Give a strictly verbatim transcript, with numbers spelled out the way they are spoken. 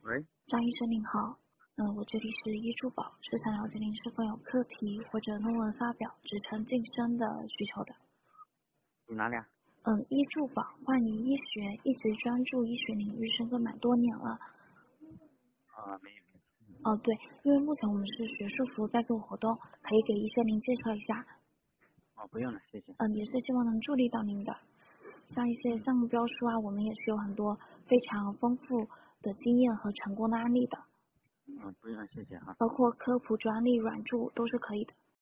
喂， 张医生您好，嗯，我这里是医助宝，是想了解您是否有课题或者论文发表、职称晋升的需求的。 你哪里啊？ 嗯，医助宝万于医学，一直专注医学领域深耕蛮多年了。 啊，没有没有。 哦，对，因为目前我们是学术服务在做活动，可以给医生您介绍一下。 哦，不用了，谢谢。 嗯，也是希望能助力到您的。像一些项目标书啊，我们也是有很多非常丰富的经验和成功的案例的， 嗯，不用了，谢谢哈。 包括科普专利、软著都是可以的。